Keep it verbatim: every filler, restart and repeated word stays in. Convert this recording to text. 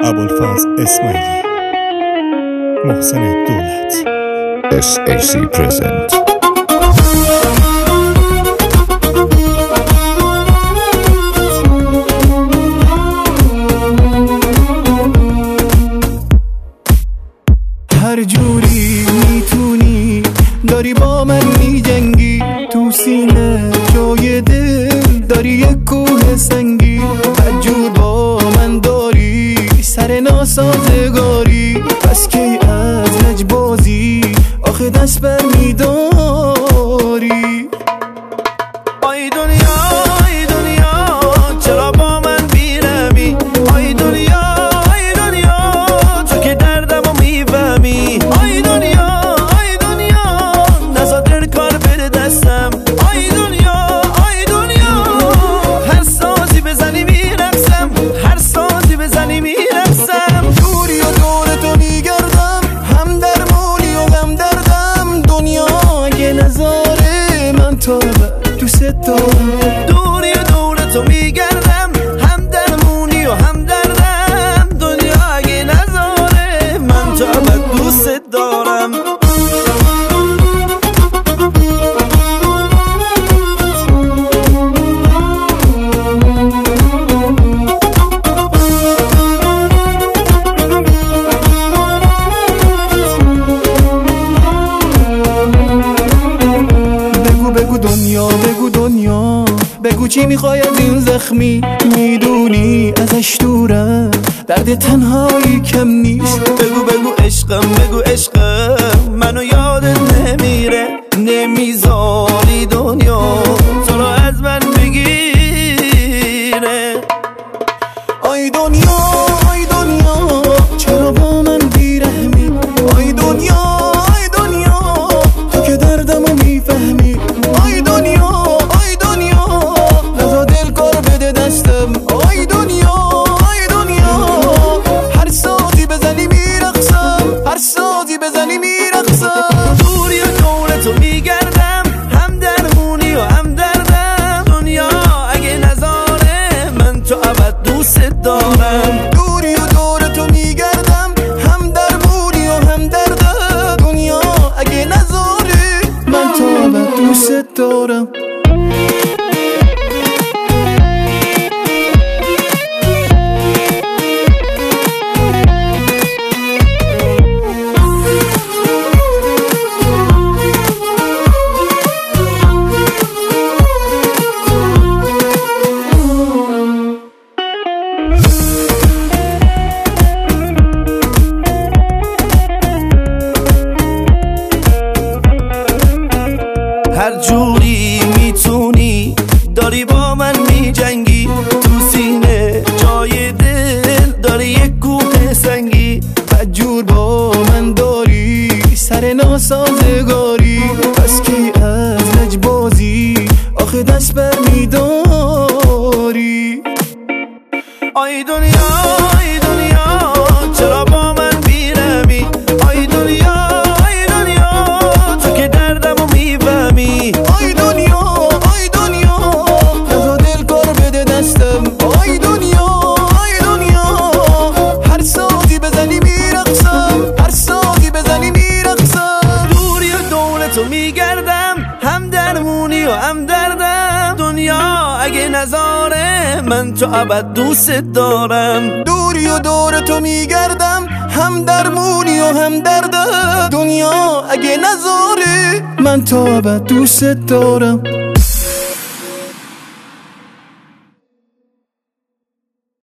ابوالفضل اسماعیلی، محسن دولت. اس ای سی present. هر جوری میتونی داری با من میجنگی، تو سینه جای دل داری یک کوه سنگی. هر جور با من داری سر ناسازگاری، بس کی از لجبازی آخه دست بر میداری. آی دنیا آی دنیا چرا با من بیرمی، آی دنیا آی دنیا تو که دردمو میفهمی. آی دنیا آی دنیا نزادر کار بده دستم. آی دنیا آی دنیا هر سازی بزنی میرقصم، هر سازی بزنی میرقصم. دوری و دور تو میگردم، هم درمونی و غم دردم. دنیا اگه نذاره من تا دوست دارم. دوری و دور تو میگردم، هم درمونی و هم دردم. دنیا اگه نذاره من تا ابد دوست دارم. بگو بگو دنیا بگو دنیا، بگو چی میخوای از این زخمی. میدونی ازش دورم، درد تنهایی کم نیست. بگو بگو عشقم بگو عشقم، منو یادت نمیره. نمیذاری دنیا تو رو از من بگیره. آی دنیا آی دنیا چرا با من بیرحمی. آی دنیا آی دنیا تو که دردمو میفهمی. آی دنیا آی دنیا نزا دل کار بده دستم. آی دنیا آی دنیا هر سازی بزنی میرقصم، هر سازی بزنی میرقصم. دوری و دور تو میگردم، هم درمونی و هم دردم. دنیا اگه نذاره من تو ابد دوست دارم. دوری و دور تو میگردم، هم درمونی و هم دردم. دنیا اگه نذاره من تو ابد دوست دارم. هر جوری میتونی داری با من میجنگی، تو سینه جای دل داری یک کوه سنگی. هر جور با من داری سر ناسازگاری، بس کی از لجبازی آخه دست بر میداری. آی دنیا آی دنیا چرا با من بیرمی. آی دنیا آی دنیا تو که دردمو میفهمی. آی دنیا آی دنیا نزا دل کار بده دستم. آی دنیا آی دنیا هر سازی بزنی میرقصم، هر سازی بزنی میرقصم. دوری و دور تو میگردم، هم درمونی و هم دردم. دنیا اگه نذاره من تو ابد دوست دارم. دوری و دور تو میگردم، هم درمونی و هم دردم. دنیا اگه نذاره من تو ابد دوست دارم.